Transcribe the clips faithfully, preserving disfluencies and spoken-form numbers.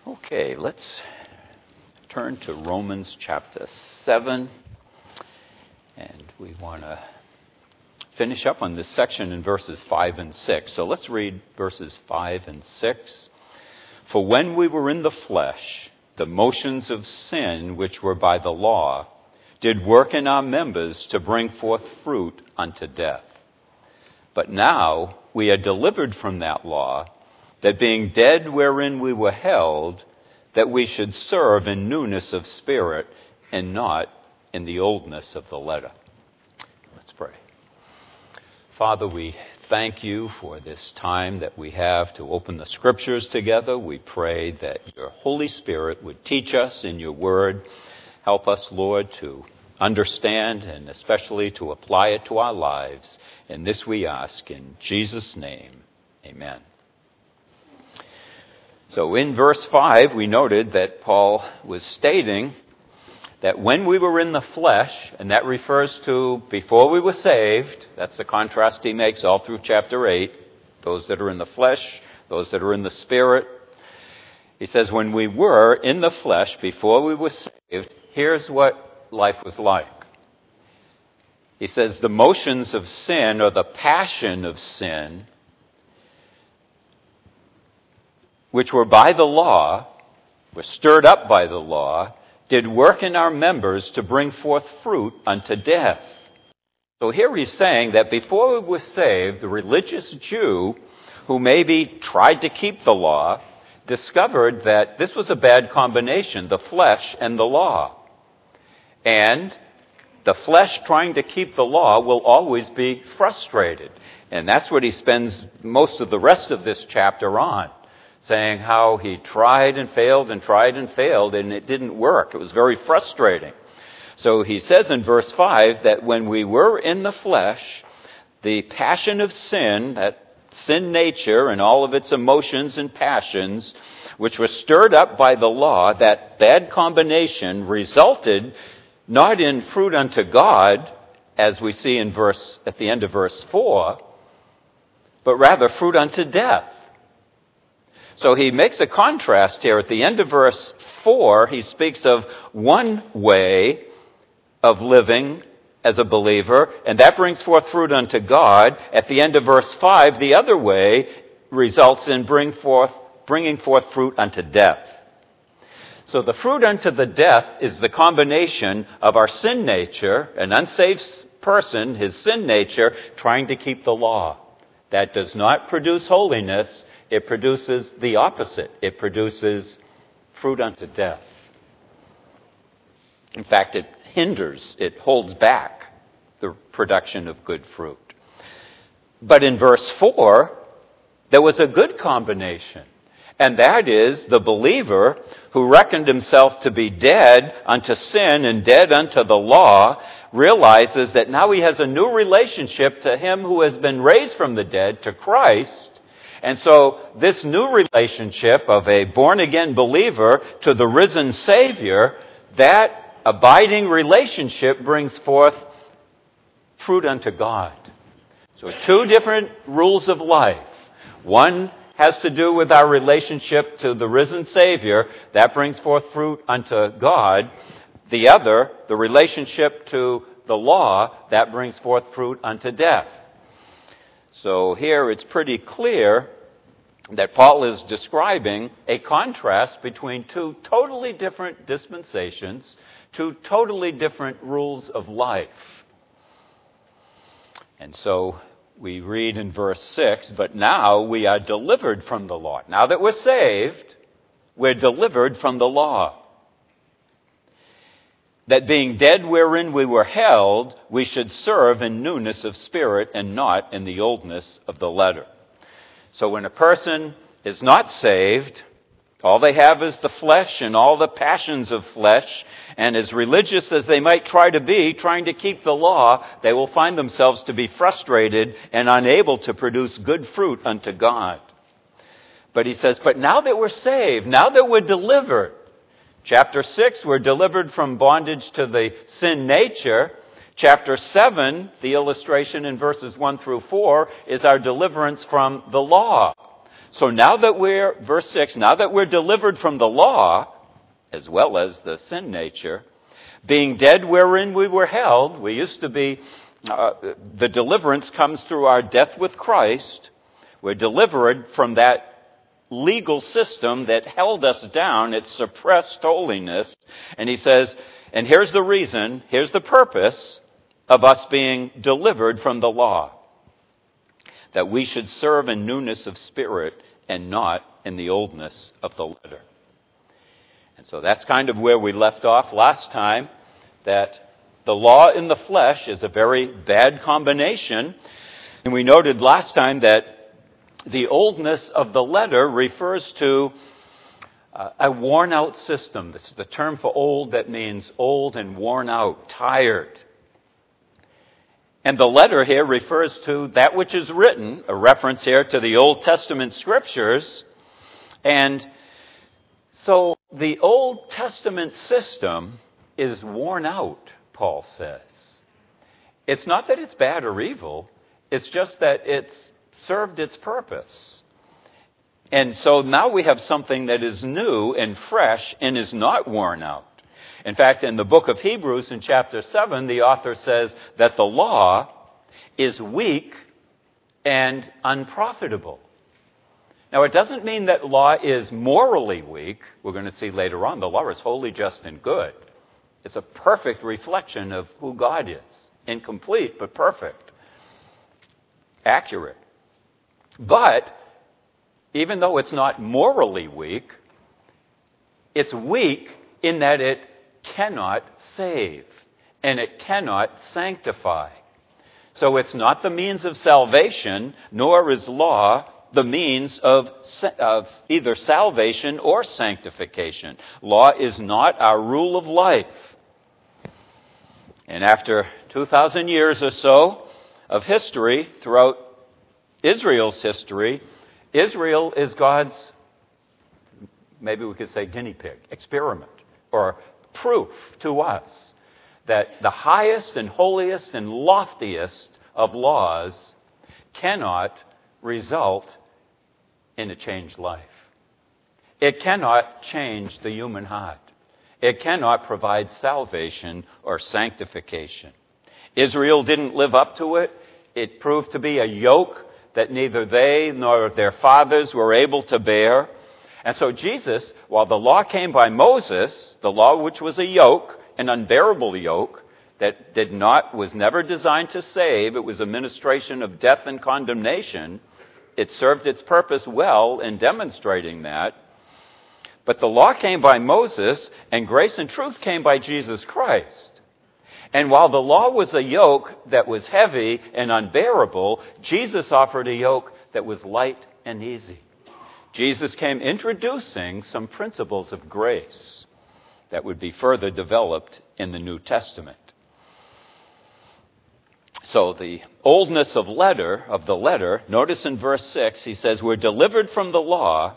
Okay, let's turn to Romans chapter seven, and we want to finish up on this section in verses five and six. So let's read verses five and six. For when we were in the flesh, the motions of sin, which were by the law, did work in our members to bring forth fruit unto death. But now we are delivered from that law, that being dead wherein we were held, that we should serve in newness of spirit and not in the oldness of the letter. Let's pray. Father, we thank you for this time that we have to open the Scriptures together. We pray that your Holy Spirit would teach us in your word. Help us, Lord, to understand and especially to apply it to our lives. And this we ask in Jesus' name. Amen. So in verse five, we noted that Paul was stating that when we were in the flesh, and that refers to before we were saved, that's the contrast he makes all through chapter eight, those that are in the flesh, those that are in the spirit. He says when we were in the flesh, before we were saved, here's what life was like. He says the motions of sin, or the passion of sin, which were by the law, were stirred up by the law, did work in our members to bring forth fruit unto death. So here he's saying that before we were saved, the religious Jew, who maybe tried to keep the law, discovered that this was a bad combination, the flesh and the law. And the flesh trying to keep the law will always be frustrated. And that's what he spends most of the rest of this chapter on, saying how he tried and failed and tried and failed, and it didn't work. It was very frustrating. So he says in verse five that when we were in the flesh, the passion of sin, that sin nature and all of its emotions and passions, which were stirred up by the law, that bad combination resulted not in fruit unto God, as we see in verse at the end of verse four, but rather fruit unto death. So he makes a contrast here. At the end of verse four, he speaks of one way of living as a believer, and that brings forth fruit unto God. At the end of verse five, the other way results in bring forth, bringing forth fruit unto death. So the fruit unto the death is the combination of our sin nature, an unsaved person, his sin nature, trying to keep the law. That does not produce holiness. It produces the opposite. It produces fruit unto death. In fact, it hinders, it holds back the production of good fruit. But in verse four, there was a good combination. And that is the believer who reckoned himself to be dead unto sin and dead unto the law realizes that now he has a new relationship to him who has been raised from the dead, to Christ. And so this new relationship of a born-again believer to the risen Savior, that abiding relationship brings forth fruit unto God. So two different rules of life. One has to do with our relationship to the risen Savior. That brings forth fruit unto God. The other, the relationship to the law, that brings forth fruit unto death. So here it's pretty clear that Paul is describing a contrast between two totally different dispensations, two totally different rules of life. And so we read in verse six, but now we are delivered from the law. Now that we're saved, we're delivered from the law. That being dead wherein we were held, we should serve in newness of spirit and not in the oldness of the letter. So when a person is not saved, all they have is the flesh and all the passions of flesh, and as religious as they might try to be, trying to keep the law, they will find themselves to be frustrated and unable to produce good fruit unto God. But he says, but now that we're saved, now that we're delivered, chapter six, we're delivered from bondage to the sin nature. Chapter seven, the illustration in verses one through four, is our deliverance from the law. So now that we're, verse six, now that we're delivered from the law, as well as the sin nature, being dead wherein we were held, we used to be, uh, the deliverance comes through our death with Christ. We're delivered from that legal system that held us down. It suppressed holiness. And he says, and here's the reason, here's the purpose of us being delivered from the law. That we should serve in newness of spirit and not in the oldness of the letter. And so that's kind of where we left off last time, that the law in the flesh is a very bad combination. And we noted last time that the oldness of the letter refers to uh, a worn-out system. This is the term for old that means old and worn out, tired. And the letter here refers to that which is written, a reference here to the Old Testament scriptures. And so the Old Testament system is worn out, Paul says. It's not that it's bad or evil. It's just that it's served its purpose. And so now we have something that is new and fresh and is not worn out. In fact, in the book of Hebrews in chapter seven, the author says that the law is weak and unprofitable. Now, it doesn't mean that law is morally weak. We're going to see later on, the law is holy, just, and good. It's a perfect reflection of who God is. Incomplete, but perfect. Accurate. But, even though it's not morally weak, it's weak in that it cannot save, and it cannot sanctify. So it's not the means of salvation, nor is law the means of, of either salvation or sanctification. Law is not our rule of life. And after two thousand years or so of history, throughout Israel's history, Israel is God's, maybe we could say guinea pig, experiment, or proof to us that the highest and holiest and loftiest of laws cannot result in a changed life. It cannot change the human heart. It cannot provide salvation or sanctification. Israel didn't live up to it. It proved to be a yoke that neither they nor their fathers were able to bear. And so Jesus, while the law came by Moses, the law which was a yoke, an unbearable yoke, that did not, was never designed to save, it was a ministration of death and condemnation. It served its purpose well in demonstrating that. But the law came by Moses, and grace and truth came by Jesus Christ. And while the law was a yoke that was heavy and unbearable, Jesus offered a yoke that was light and easy. Jesus came introducing some principles of grace that would be further developed in the New Testament. So the oldness of letter, of the letter, notice in verse six, he says, we're delivered from the law,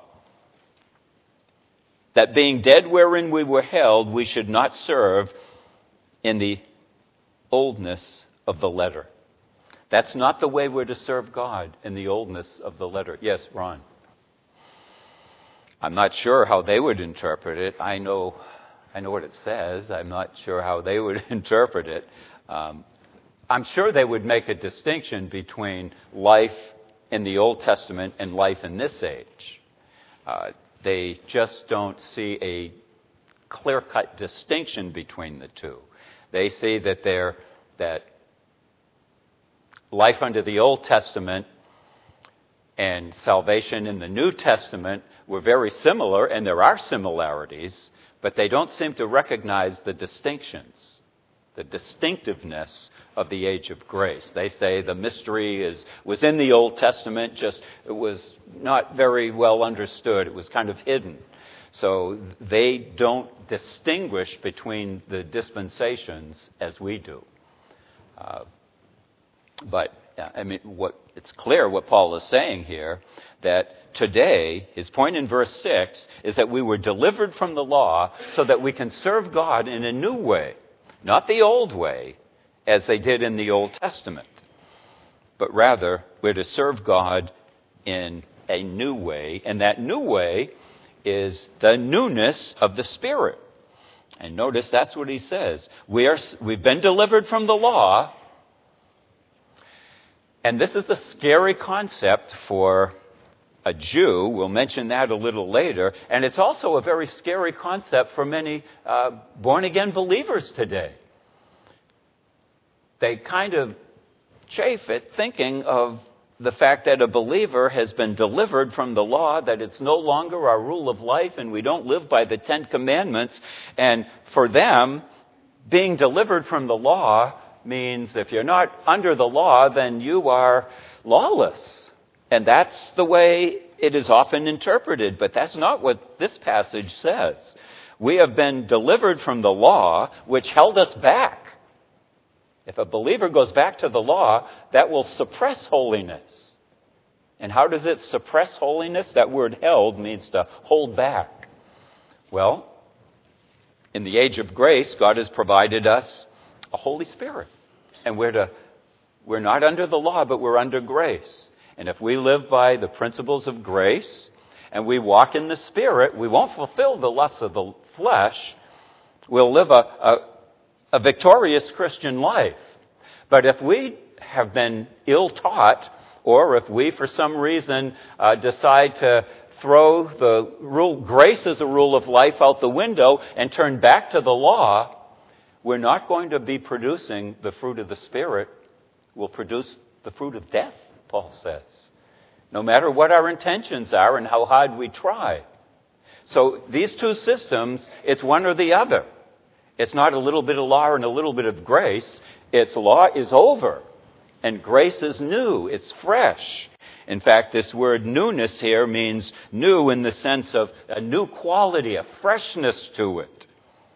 that being dead wherein we were held, we should not serve in the oldness of the letter. That's not the way we're to serve God, in the oldness of the letter. Yes, Ron. I'm not sure how they would interpret it. I know, I know what it says. I'm not sure how they would interpret it. Um, I'm sure they would make a distinction between life in the Old Testament and life in this age. Uh, they just don't see a clear-cut distinction between the two. They see that they're, that life under the Old Testament and salvation in the New Testament were very similar, and there are similarities, but they don't seem to recognize the distinctions, the distinctiveness of the age of grace. They say the mystery is was in the Old Testament, just it was not very well understood. It was kind of hidden. So they don't distinguish between the dispensations as we do. Uh, but I mean, what it's clear what Paul is saying here, that today, his point in verse six, is that we were delivered from the law so that we can serve God in a new way. Not the old way, as they did in the Old Testament, but rather we're to serve God in a new way, and that new way is the newness of the Spirit. And notice that's what he says. We are, we've been delivered from the law, and this is a scary concept for a Jew. We'll mention that a little later. And it's also a very scary concept for many uh, born-again believers today. They kind of chafe at thinking of the fact that a believer has been delivered from the law, that it's no longer our rule of life and we don't live by the Ten Commandments. And for them, being delivered from the law means if you're not under the law, then you are lawless. And that's the way it is often interpreted, but that's not what this passage says. We have been delivered from the law, which held us back. If a believer goes back to the law, that will suppress holiness. And how does it suppress holiness? That word held means to hold back. Well, in the age of grace, God has provided us a Holy Spirit. And we're to, we're not under the law, but we're under grace. And if we live by the principles of grace and we walk in the Spirit, we won't fulfill the lusts of the flesh. We'll live a, a, a victorious Christian life. But if we have been ill-taught, or if we, for some reason, uh, decide to throw the rule, grace as a rule of life out the window and turn back to the law, we're not going to be producing the fruit of the Spirit. We'll produce the fruit of death, Paul says. No matter what our intentions are and how hard we try. So these two systems, it's one or the other. It's not a little bit of law and a little bit of grace. It's law is over and grace is new. It's fresh. In fact, this word newness here means new in the sense of a new quality, a freshness to it.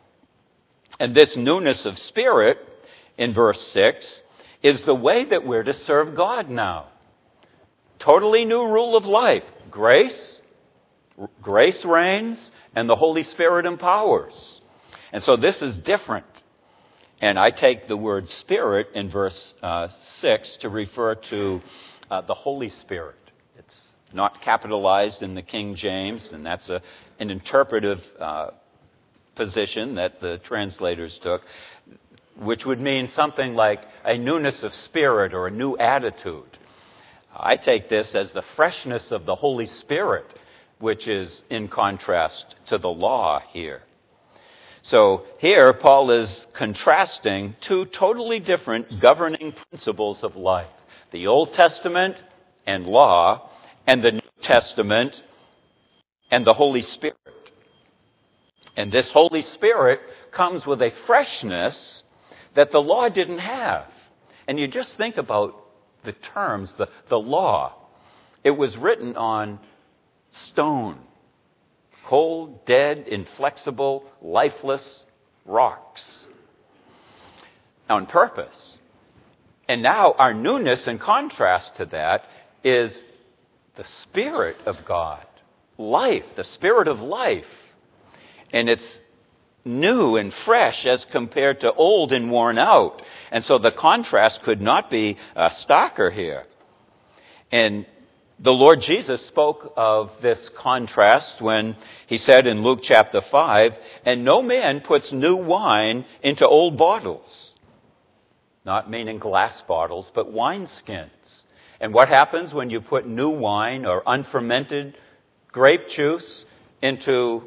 And this newness of spirit, in verse six, is the way that we're to serve God now. Totally new rule of life. Grace, grace reigns, and the Holy Spirit empowers. And so this is different. And I take the word Spirit in verse uh, six to refer to uh, the Holy Spirit. It's not capitalized in the King James, and that's a, an interpretive uh, position that the translators took, which would mean something like a newness of spirit or a new attitude. I take this as the freshness of the Holy Spirit, which is in contrast to the law here. So here, Paul is contrasting two totally different governing principles of life. The Old Testament and law, and the New Testament and the Holy Spirit. And this Holy Spirit comes with a freshness that the law didn't have. And you just think about the terms, the, the law. It was written on stone. Cold, dead, inflexible, lifeless rocks. On purpose. And now our newness in contrast to that is the Spirit of God. Life, the Spirit of life. And it's new and fresh as compared to old and worn out. And so the contrast could not be uh, starker here. And the Lord Jesus spoke of this contrast when he said in Luke chapter five, "And no man puts new wine into old bottles." Not meaning glass bottles, but wineskins. And what happens when you put new wine or unfermented grape juice into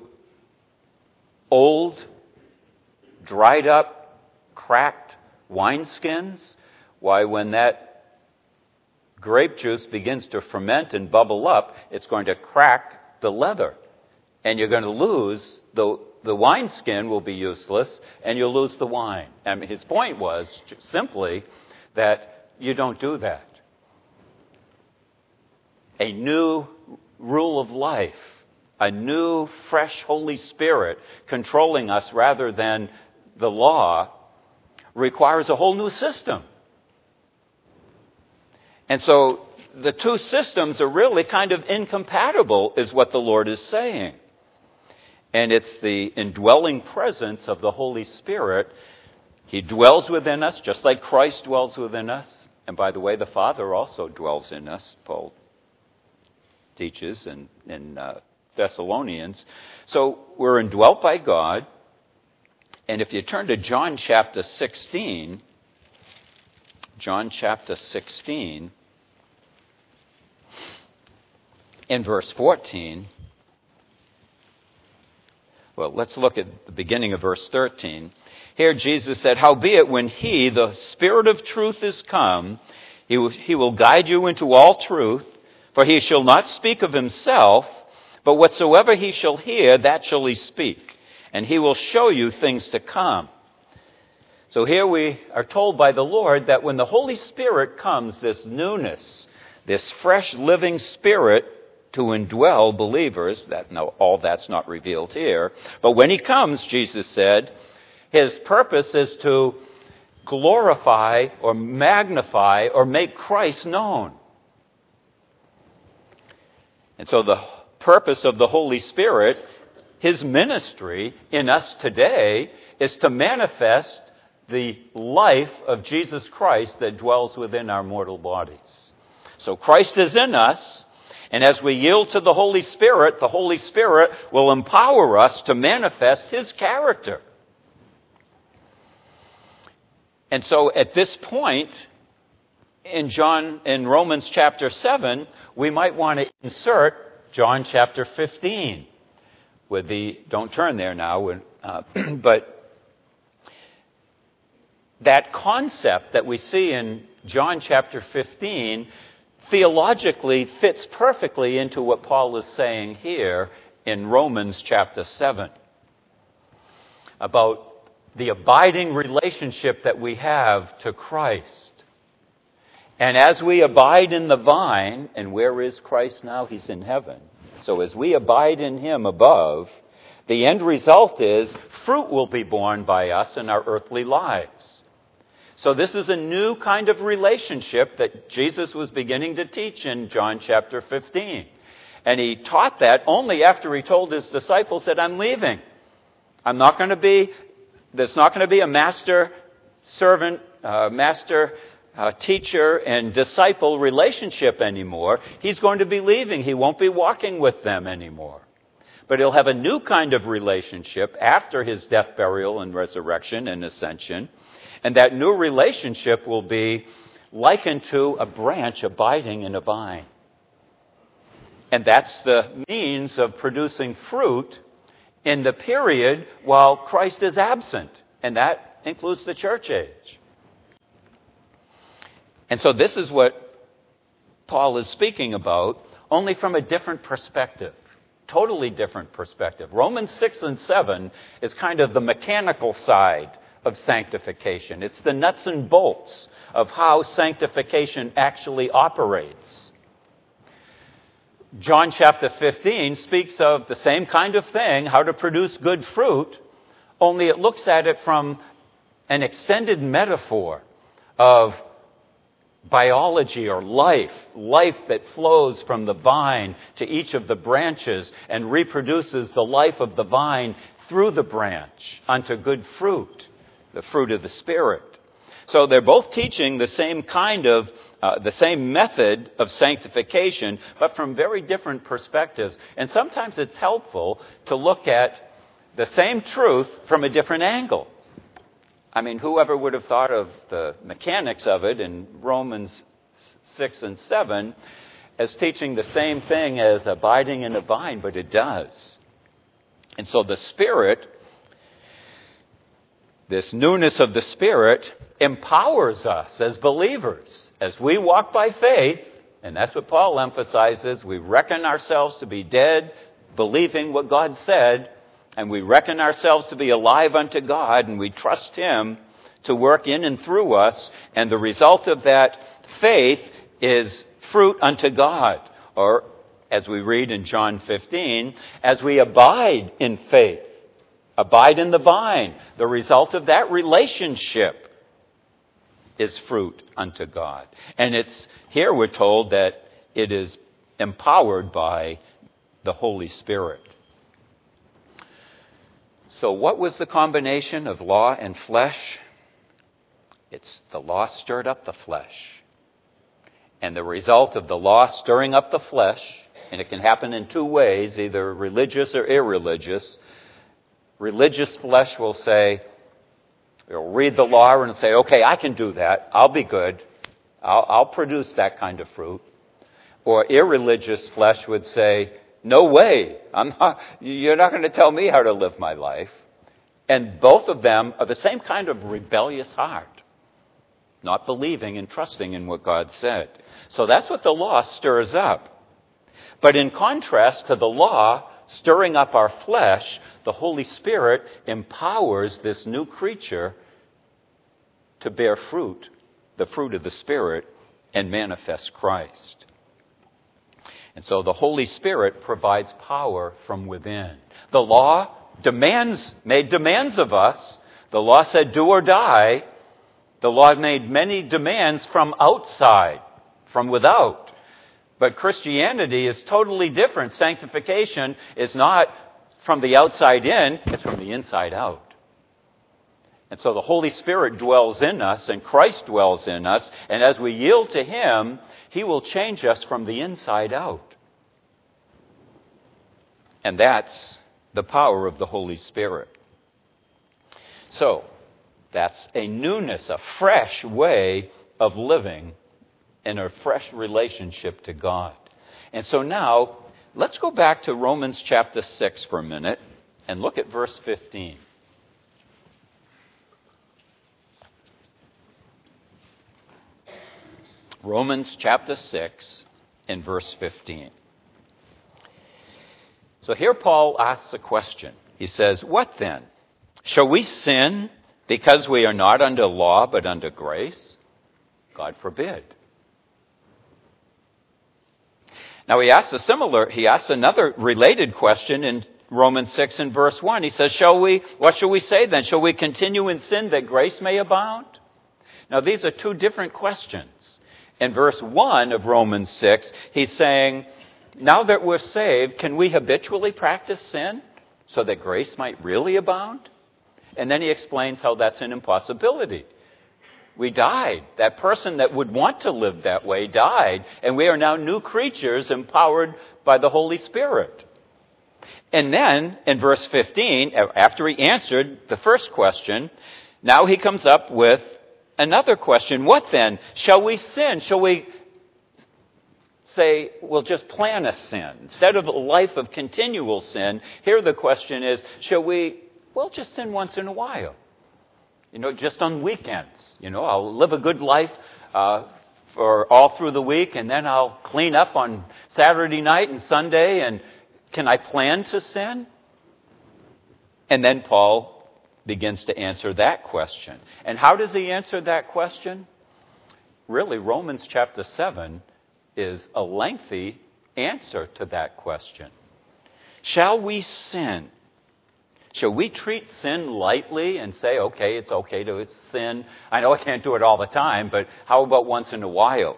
old, dried up, cracked wineskins? Why, when that grape juice begins to ferment and bubble up, it's going to crack the leather. And you're going to lose, the, the wineskin will be useless, and you'll lose the wine. And his point was simply that you don't do that. A new rule of life, a new, fresh Holy Spirit controlling us rather than the law, requires a whole new system. And so the two systems are really kind of incompatible, is what the Lord is saying. And it's the indwelling presence of the Holy Spirit. He dwells within us, just like Christ dwells within us. And by the way, the Father also dwells in us, Paul teaches in, in uh, Thessalonians. So we're indwelt by God. And if you turn to John chapter sixteen, John chapter sixteen, in verse fourteen, well, let's look at the beginning of verse thirteen. Here Jesus said, "Howbeit, when he, the Spirit of truth, is come, he will, he will guide you into all truth, for he shall not speak of himself, but whatsoever he shall hear, that shall he speak. And he will show you things to come." So here we are told by the Lord that when the Holy Spirit comes, this newness, this fresh living Spirit to indwell believers, that no, all that's not revealed here, but when he comes, Jesus said, his purpose is to glorify or magnify or make Christ known. And so the purpose of the Holy Spirit, his ministry in us today, is to manifest the life of Jesus Christ that dwells within our mortal bodies. So Christ is in us, and as we yield to the Holy Spirit, the Holy Spirit will empower us to manifest his character. And so at this point, in John, in Romans chapter seven, we might want to insert John chapter fifteen. With the, don't turn there now, uh, but that concept that we see in John chapter fifteen theologically fits perfectly into what Paul is saying here in Romans chapter seven about the abiding relationship that we have to Christ. And as we abide in the vine, and where is Christ now? He's in heaven. So as we abide in him above, the end result is fruit will be borne by us in our earthly lives. So this is a new kind of relationship that Jesus was beginning to teach in John chapter fifteen. And he taught that only after he told his disciples that I'm leaving. I'm not going to be, there's not going to be a master servant, uh, master uh, teacher and disciple relationship anymore. He's going to be leaving. He won't be walking with them anymore. But he'll have a new kind of relationship after his death, burial, and resurrection and ascension. And that new relationship will be likened to a branch abiding in a vine. And that's the means of producing fruit in the period while Christ is absent. And that includes the church age. And so this is what Paul is speaking about, only from a different perspective. Totally different perspective. Romans six and seven is kind of the mechanical side of sanctification. It's the nuts and bolts of how sanctification actually operates. John chapter fifteen speaks of the same kind of thing, how to produce good fruit, only it looks at it from an extended metaphor of biology or life, life that flows from the vine to each of the branches and reproduces the life of the vine through the branch unto good fruit, the fruit of the Spirit. So they're both teaching the same kind of, uh, the same method of sanctification, but from very different perspectives. And sometimes it's helpful to look at the same truth from a different angle. I mean, whoever would have thought of the mechanics of it in Romans six and seven as teaching the same thing as abiding in a vine, but it does. And so the Spirit, this newness of the Spirit, empowers us as believers. As we walk by faith, and that's what Paul emphasizes, we reckon ourselves to be dead, believing what God said, and we reckon ourselves to be alive unto God, and we trust him to work in and through us. And the result of that faith is fruit unto God. Or, as we read in John fifteen, as we abide in faith, abide in the vine, the result of that relationship is fruit unto God. And it's here we're told that it is empowered by the Holy Spirit. So what was the combination of law and flesh? It's the law stirred up the flesh. And the result of the law stirring up the flesh And it can happen in two ways, either religious or irreligious. Religious flesh will say, it'll read the law and say, okay, I can do that. I'll be good. I'll, I'll produce that kind of fruit. Or irreligious flesh would say, no way. I'm not, you're not going to tell me how to live my life. And both of them are the same kind of rebellious heart, not believing and trusting in what God said. So that's what the law stirs up. But in contrast to the law stirring up our flesh, the Holy Spirit empowers this new creature to bear fruit, the fruit of the Spirit, and manifest Christ. And so the Holy Spirit provides power from within. The law demands, made demands of us. The law said, do or die. The law made many demands from outside, from without. But Christianity is totally different. Sanctification is not from the outside in, it's from the inside out. And so the Holy Spirit dwells in us, and Christ dwells in us, and as we yield to Him, He will change us from the inside out. And that's the power of the Holy Spirit. So, that's a newness, a fresh way of living in a fresh relationship to God. And so now, let's go back to Romans chapter six for a minute and look at verse fifteen. Romans chapter six and verse fifteen. So here Paul asks a question. He says, what then? Shall we sin because we are not under law but under grace? God forbid. Now he asks a similar, he asks another related question in Romans six and verse one. He says, shall we, what shall we say then? Shall we continue in sin that grace may abound? Now these are two different questions. In verse one of Romans six, he's saying, now that we're saved, can we habitually practice sin so that grace might really abound? And then he explains how that's an impossibility. We died. That person that would want to live that way died, and we are now new creatures empowered by the Holy Spirit. And then, in verse fifteen, after he answered the first question, now he comes up with another question. What then? Shall we sin? Shall we say, we'll just plan a sin? Instead of a life of continual sin, here the question is, shall we, well, just sin once in a while? You know, just on weekends. You know, I'll live a good life uh, for all through the week, and then I'll clean up on Saturday night and Sunday, and can I plan to sin? And then Paul begins to answer that question. And how does he answer that question? Really, Romans chapter seven is a lengthy answer to that question. Shall we sin? Shall we treat sin lightly and say, okay, it's okay to sin? I know I can't do it all the time, but how about once in a while?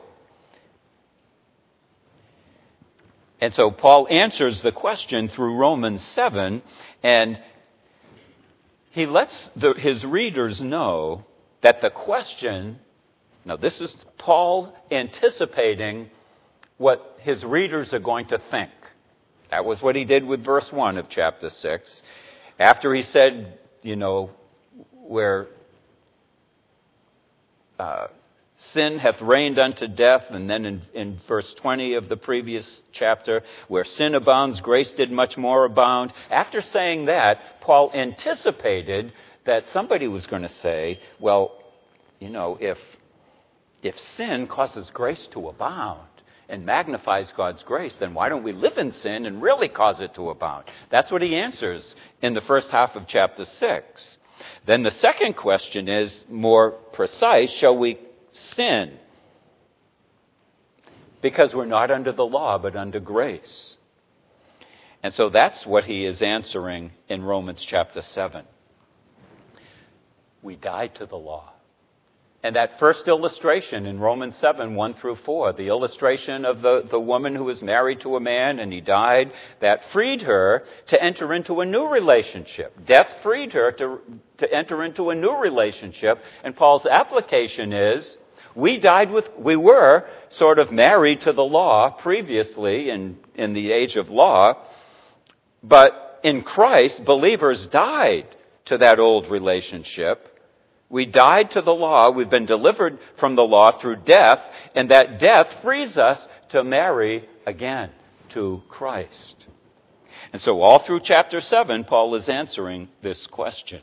And so Paul answers the question through Romans seven, and he lets the, his readers know that the question, now this is Paul anticipating what his readers are going to think. That was what he did with verse one of chapter six. After he said, you know, where uh, sin hath reigned unto death, and then in, in verse twenty of the previous chapter, where sin abounds, grace did much more abound. After saying that, Paul anticipated that somebody was going to say, well, you know, if if sin causes grace to abound and magnifies God's grace, then why don't we live in sin and really cause it to abound? That's what he answers in the first half of chapter six. Then the second question is more precise. Shall we sin? Because we're not under the law, but under grace. And so that's what he is answering in Romans chapter seven. We died to the law. And that first illustration in Romans seven, one through four, the illustration of the, the woman who was married to a man and he died, that freed her to enter into a new relationship. Death freed her to, to enter into a new relationship. And Paul's application is, We died with, we were sort of married to the law previously in, in the age of law, but in Christ, believers died to that old relationship. We died to the law. We've been delivered from the law through death, and that death frees us to marry again to Christ. And so all through chapter seven, Paul is answering this question.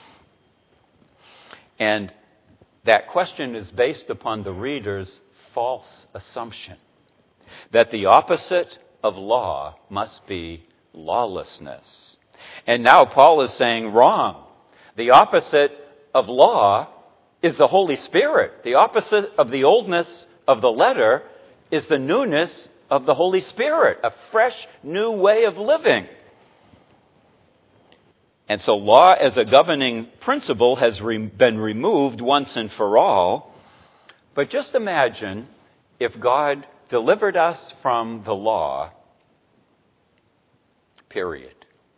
And that question is based upon the reader's false assumption that the opposite of law must be lawlessness. And now Paul is saying wrong. The opposite of law is the Holy Spirit. The opposite of the oldness of the letter is the newness of the Holy Spirit, a fresh new way of living. And so law as a governing principle has re- been removed once and for all. But just imagine if God delivered us from the law, period,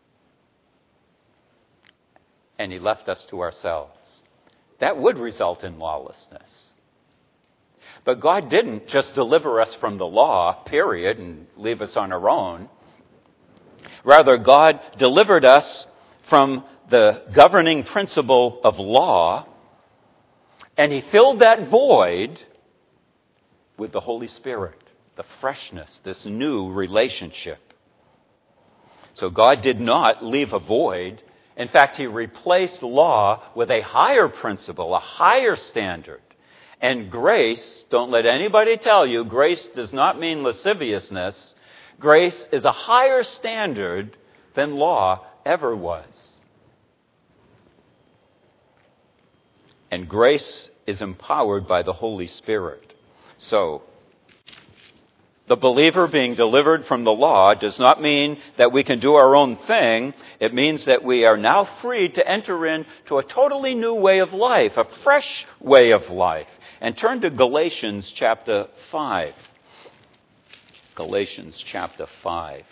and he left us to ourselves. That would result in lawlessness. But God didn't just deliver us from the law, period, and leave us on our own. Rather, God delivered us from the governing principle of law, and he filled that void with the Holy Spirit, the freshness, this new relationship. So God did not leave a void. In fact, he replaced law with a higher principle, a higher standard. And grace, don't let anybody tell you, grace does not mean lasciviousness. Grace is a higher standard than law ever was. And grace is empowered by the Holy Spirit. So, the believer being delivered from the law does not mean that we can do our own thing. It means that we are now free to enter into a totally new way of life, a fresh way of life. And turn to Galatians chapter five. Galatians chapter five.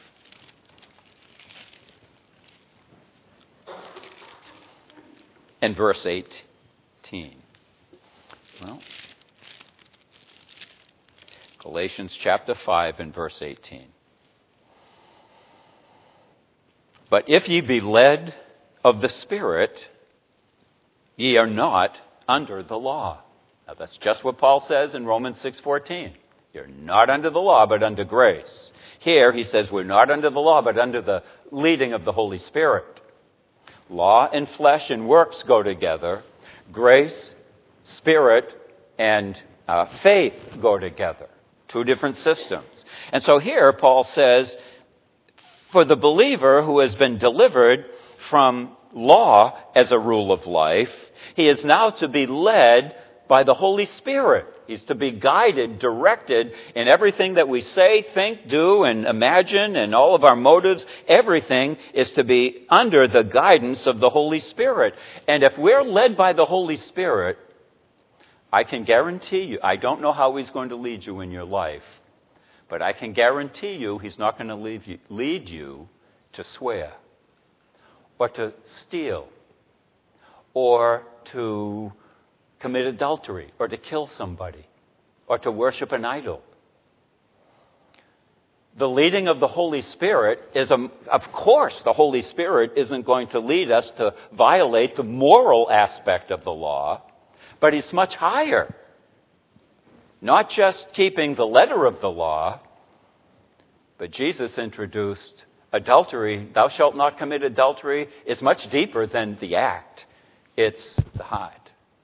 And verse eighteen. Well, Galatians chapter five and verse eighteen. But if ye be led of the Spirit, ye are not under the law. Now that's just what Paul says in Romans six fourteen. You're not under the law, but under grace. Here he says we're not under the law, but under the leading of the Holy Spirit. Law and flesh and works go together. Grace, Spirit, and uh, faith go together. Two different systems. And so here Paul says, for the believer who has been delivered from law as a rule of life, he is now to be led by the Holy Spirit. He's to be guided, directed in everything that we say, think, do, and imagine, and all of our motives. Everything is to be under the guidance of the Holy Spirit. And if we're led by the Holy Spirit, I can guarantee you, I don't know how he's going to lead you in your life, but I can guarantee you he's not going to lead you, lead you to swear, or to steal, or to commit adultery, or to kill somebody, or to worship an idol. The leading of the Holy Spirit is, a, of course, the Holy Spirit isn't going to lead us to violate the moral aspect of the law, but it's much higher. Not just keeping the letter of the law, but Jesus introduced adultery. Thou shalt not commit adultery is much deeper than the act. It's the heart.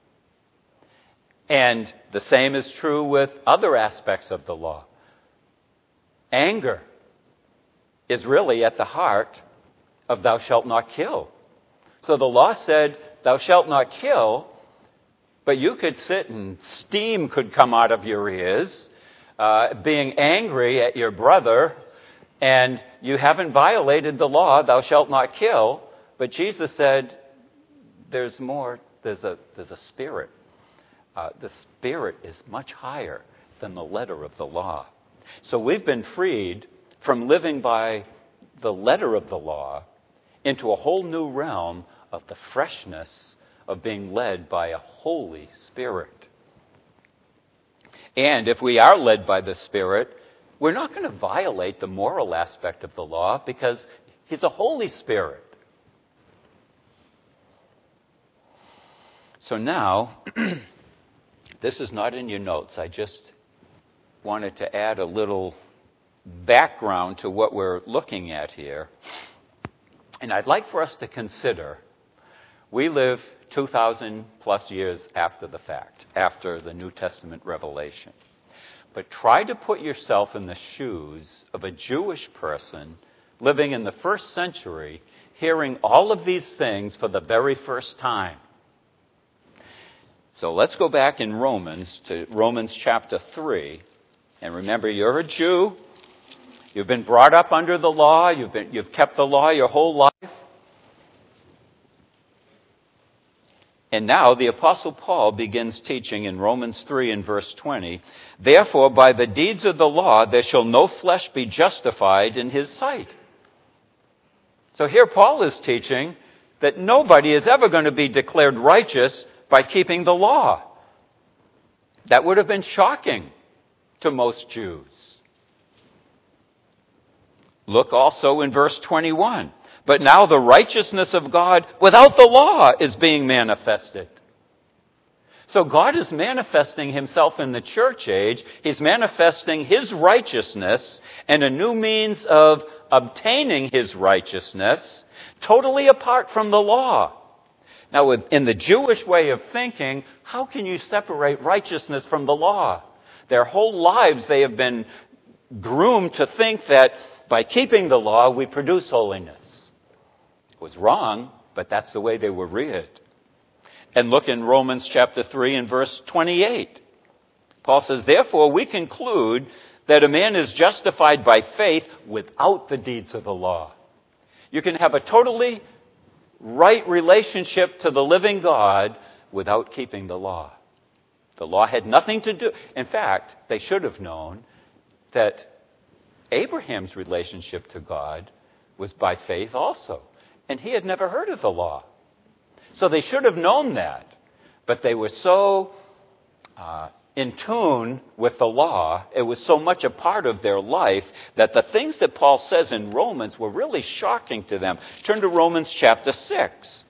And the same is true with other aspects of the law. Anger is really at the heart of thou shalt not kill. So the law said, thou shalt not kill, but you could sit and steam could come out of your ears, uh, being angry at your brother, and you haven't violated the law, thou shalt not kill. But Jesus said, there's more, there's a, there's a spirit. Uh, the spirit is much higher than the letter of the law. So we've been freed from living by the letter of the law into a whole new realm of the freshness of being led by a Holy Spirit. And if we are led by the Spirit, we're not going to violate the moral aspect of the law because He's a Holy Spirit. So now, this is not in your notes. I just wanted to add a little background to what we're looking at here. And I'd like for us to consider, we live two thousand plus years after the fact, after the New Testament revelation. But try to put yourself in the shoes of a Jewish person living in the first century, hearing all of these things for the very first time. So let's go back in Romans to Romans chapter three. And remember, you're a Jew. You've been brought up under the law. You've been, you've kept the law your whole life. And now the Apostle Paul begins teaching in Romans three and verse twenty, "Therefore, by the deeds of the law, there shall no flesh be justified in his sight." So here Paul is teaching that nobody is ever going to be declared righteous by keeping the law. That would have been shocking to most Jews. Look also in verse twenty-one. "But now the righteousness of God without the law is being manifested." So God is manifesting Himself in the church age. He's manifesting His righteousness and a new means of obtaining His righteousness totally apart from the law. Now, in the Jewish way of thinking, how can you separate righteousness from the law? Their whole lives they have been groomed to think that by keeping the law, we produce holiness. It was wrong, but that's the way they were reared. And look in Romans chapter three and verse twenty-eight. Paul says, "Therefore we conclude that a man is justified by faith without the deeds of the law." You can have a totally right relationship to the living God without keeping the law. The law had nothing to do. In fact, they should have known that Abraham's relationship to God was by faith also. And he had never heard of the law. So they should have known that. But they were so uh, in tune with the law, it was so much a part of their life, that the things that Paul says in Romans were really shocking to them. Turn to Romans chapter six.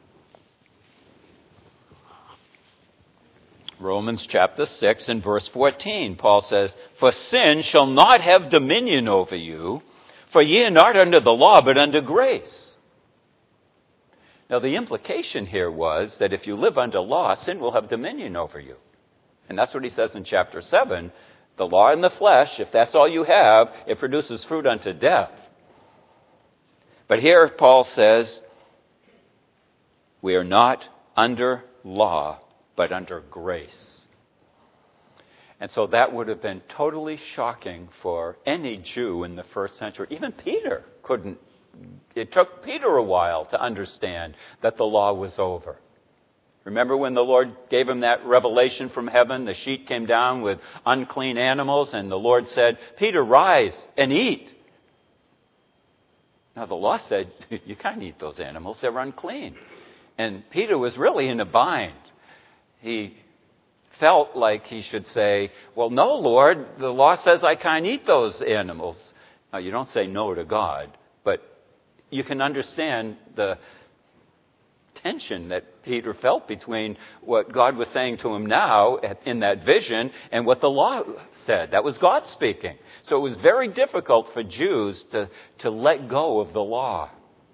Romans chapter six and verse fourteen, Paul says, "For sin shall not have dominion over you, for ye are not under the law, but under grace." Now the implication here was that if you live under law, sin will have dominion over you. And that's what he says in chapter seven. The law in the flesh, if that's all you have, it produces fruit unto death. But here Paul says, we are not under law, but under grace. And so that would have been totally shocking for any Jew in the first century. Even Peter couldn't. It took Peter a while to understand that the law was over. Remember when the Lord gave him that revelation from heaven? The sheet came down with unclean animals, and the Lord said, "Peter, rise and eat." Now the law said, you can't eat those animals, they're unclean. And Peter was really in a bind. He felt like he should say, well, no, Lord, the law says I can't eat those animals. Now, you don't say no to God, but you can understand the tension that Peter felt between what God was saying to him now in that vision and what the law said. That was God speaking. So it was very difficult for Jews to, to let go of the law.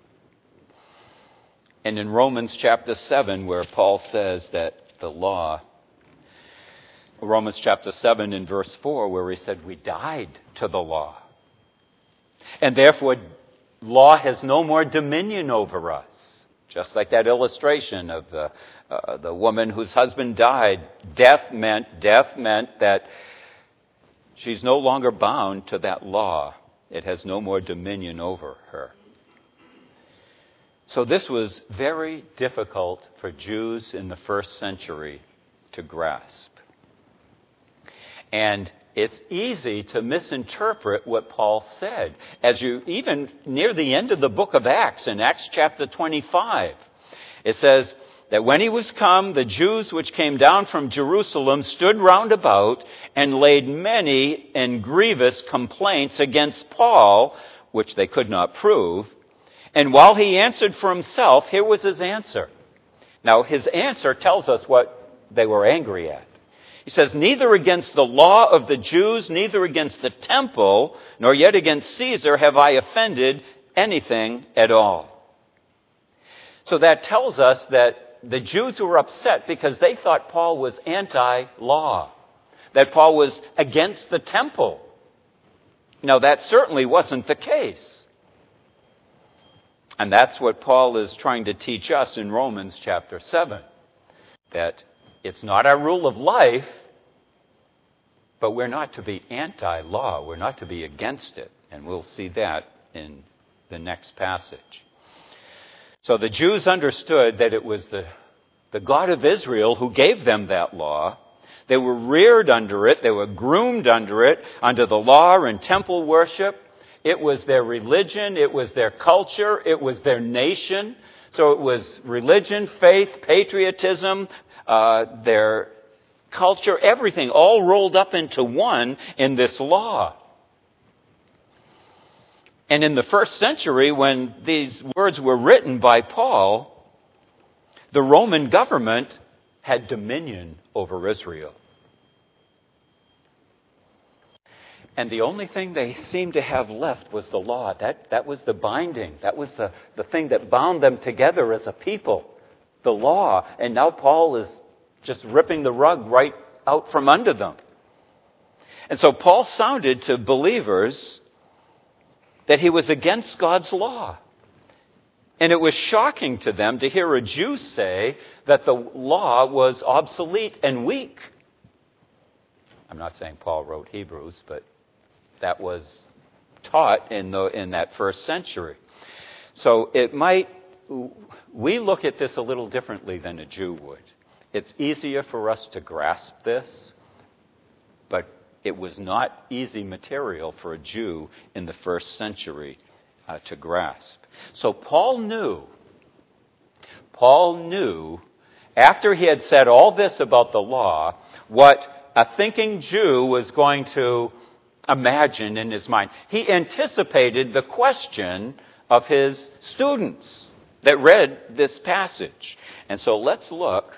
And in Romans chapter seven, where Paul says that the law, Romans chapter seven in verse four, where he said we died to the law. And therefore, law has no more dominion over us. Just like that illustration of the uh, the woman whose husband died. Death meant, death meant that she's no longer bound to that law. It has no more dominion over her. So this was very difficult for Jews in the first century to grasp. And it's easy to misinterpret what Paul said. As you, even near the end of the book of Acts, in Acts chapter twenty-five, it says, that when he was come, the Jews which came down from Jerusalem stood round about and laid many and grievous complaints against Paul, which they could not prove. And while he answered for himself, here was his answer. Now, his answer tells us what they were angry at. He says, neither against the law of the Jews, neither against the temple, nor yet against Caesar have I offended anything at all. So that tells us that the Jews were upset because they thought Paul was anti-law, that Paul was against the temple. Now, that certainly wasn't the case. And that's what Paul is trying to teach us in Romans chapter seven, that it's not our rule of life, but we're not to be anti-law. We're not to be against it. And we'll see that in the next passage. So the Jews understood that it was the, the God of Israel who gave them that law. They were reared under it. They were groomed under it, under the law and temple worship. It was their religion. It was their culture. It was their nation. So it was religion, faith, patriotism, uh, their culture, everything all rolled up into one in this law. And in the first century, when these words were written by Paul, the Roman government had dominion over Israel. And the only thing they seemed to have left was the law. That, that was the binding. That was the, the thing that bound them together as a people. The law. And now Paul is just ripping the rug right out from under them. And so Paul sounded to believers that he was against God's law. And it was shocking to them to hear a Jew say that the law was obsolete and weak. I'm not saying Paul wrote Hebrews, but that was taught in the in that first century. So it might, we look at this a little differently than a Jew would. It's easier for us to grasp this, but it was not easy material for a Jew in the first century uh, to grasp. So Paul knew, Paul knew, after he had said all this about the law, what a thinking Jew was going to imagine in his mind. He anticipated the question of his students that read this passage. And so let's look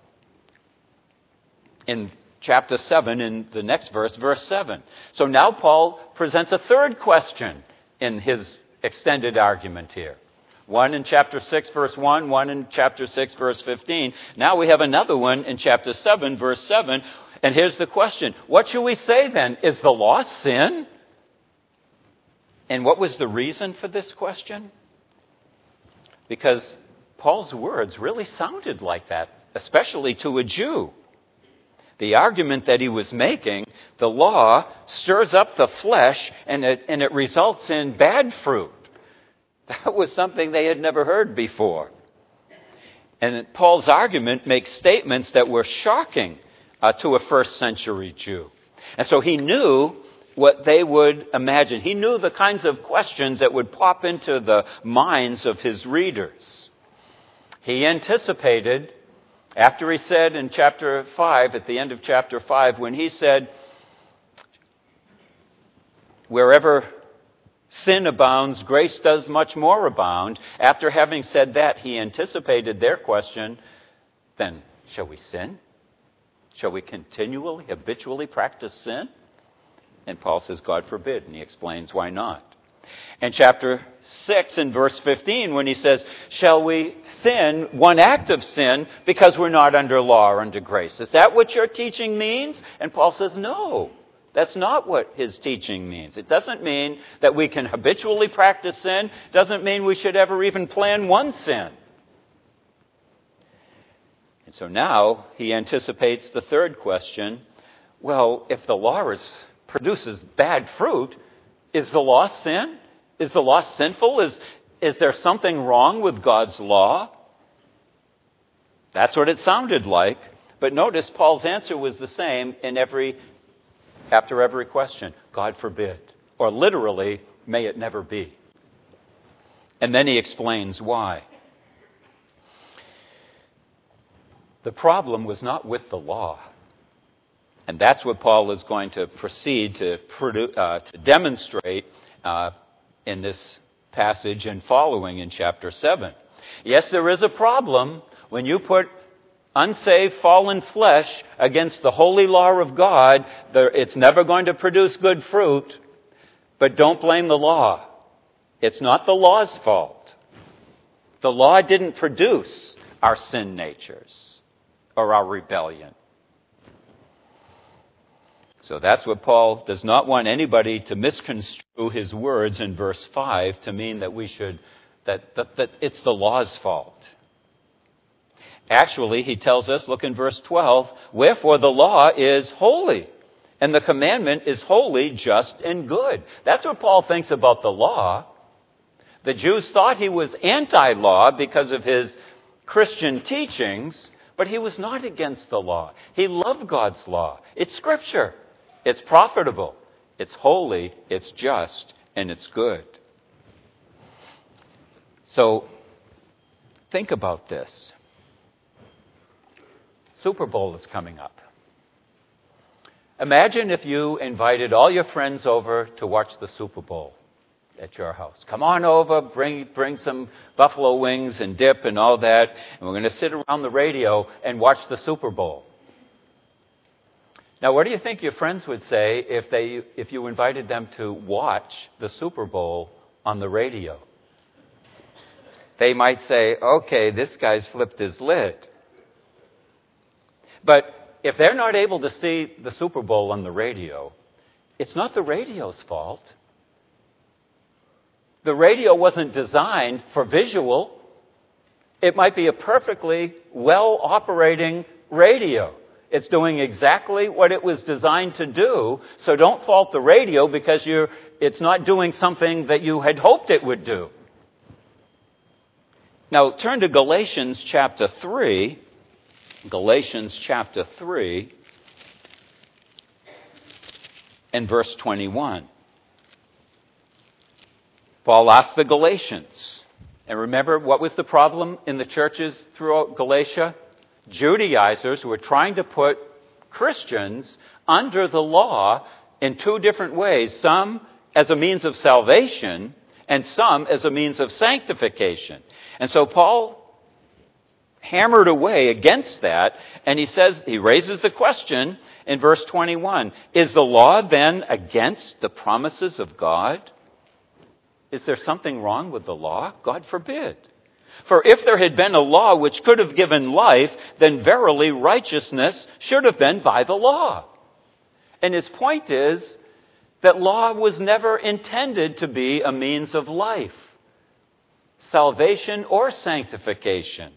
in chapter seven, in the next verse, verse seven. So now Paul presents a third question in his extended argument here. One in chapter six, verse one, one in chapter six, verse fifteen. Now we have another one in chapter seven, verse seven. And here's the question. What shall we say then? Is the law sin? And what was the reason for this question? Because Paul's words really sounded like that, especially to a Jew. The argument that he was making, the law stirs up the flesh and it, and it results in bad fruit. That was something they had never heard before. And Paul's argument makes statements that were shocking uh, to a first century Jew. And so he knew what they would imagine. He knew the kinds of questions that would pop into the minds of his readers. He anticipated, after he said in chapter five, at the end of chapter five, when he said, wherever sin abounds, grace does much more abound. After having said that, he anticipated their question, then shall we sin? Shall we continually, habitually practice sin? And Paul says, God forbid, and he explains why not. And chapter six in verse fifteen, when he says, shall we sin, one act of sin, because we're not under law or under grace? Is that what your teaching means? And Paul says, no, that's not what his teaching means. It doesn't mean that we can habitually practice sin. It doesn't mean we should ever even plan one sin. And so now he anticipates the third question. Well, if the law is, produces bad fruit, is the law sin? Is the law sinful? Is, is there something wrong with God's law? That's what it sounded like. But notice Paul's answer was the same in every, after every question. God forbid. Or literally, may it never be. And then he explains why. The problem was not with the law. And that's what Paul is going to proceed to, produ- uh, to demonstrate uh, in this passage and following in chapter seven. Yes, there is a problem when you put unsaved, fallen flesh against the holy law of God. There, it's never going to produce good fruit. But don't blame the law. It's not the law's fault. The law didn't produce our sin natures or our rebellion. So that's what Paul does not want anybody to misconstrue his words in verse five to mean that we should, that, that, that it's the law's fault. Actually, he tells us, look in verse twelve, wherefore the law is holy, and the commandment is holy, just, and good. That's what Paul thinks about the law. The Jews thought he was anti-law because of his Christian teachings, but he was not against the law. He loved God's law. It's Scripture. It's profitable. It's holy. It's just. And it's good. So, think about this. Super Bowl is coming up. Imagine if you invited all your friends over to watch the Super Bowl at your house. Come on over, bring bring some buffalo wings and dip and all that, and we're going to sit around the radio and watch the Super Bowl. Now, what do you think your friends would say if they if you invited them to watch the Super Bowl on the radio? They might say, okay, this guy's flipped his lid. But if they're not able to see the Super Bowl on the radio, it's not the radio's fault. The radio wasn't designed for visual. It might be a perfectly well-operating radio. It's doing exactly what it was designed to do. So don't fault the radio because you're, it's not doing something that you had hoped it would do. Now turn to Galatians chapter three. Galatians chapter three and verse twenty-one. Paul asked the Galatians, and remember what was the problem in the churches throughout Galatia? Judaizers were trying to put Christians under the law in two different ways, some as a means of salvation and some as a means of sanctification. And so Paul hammered away against that, and he says, he raises the question in verse twenty-one, is the law then against the promises of God? Is there something wrong with the law? God forbid. For if there had been a law which could have given life, then verily righteousness should have been by the law. And his point is that law was never intended to be a means of life, salvation or sanctification.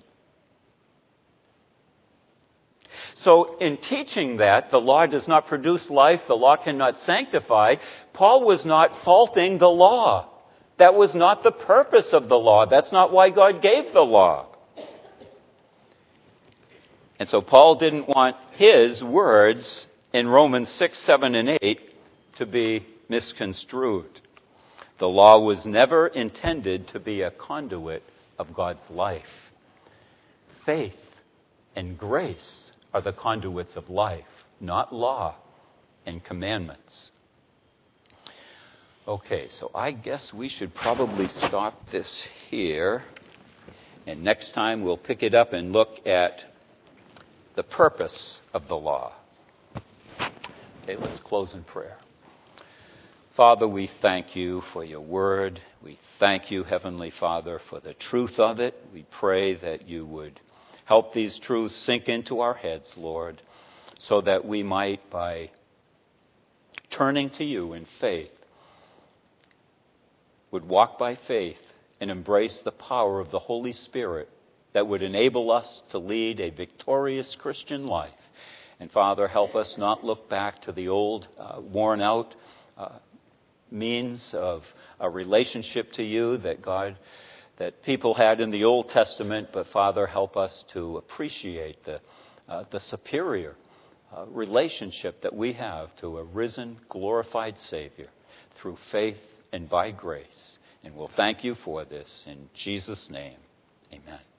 So in teaching that the law does not produce life, the law cannot sanctify, Paul was not faulting the law. That was not the purpose of the law. That's not why God gave the law. And so Paul didn't want his words in Romans six, seven, and eight to be misconstrued. The law was never intended to be a conduit of God's life. Faith and grace are the conduits of life, not law and commandments. Okay, so I guess we should probably stop this here. And next time we'll pick it up and look at the purpose of the law. Okay, let's close in prayer. Father, we thank you for your word. We thank you, Heavenly Father, for the truth of it. We pray that you would help these truths sink into our heads, Lord, so that we might, by turning to you in faith, would walk by faith and embrace the power of the Holy Spirit that would enable us to lead a victorious Christian life. And Father, help us not look back to the old, uh, worn out uh, means of a relationship to you that God, that people had in the Old Testament, but Father, help us to appreciate the, uh, the superior uh, relationship that we have to a risen, glorified Savior through faith and by grace. And we'll thank you for this in Jesus' name. Amen.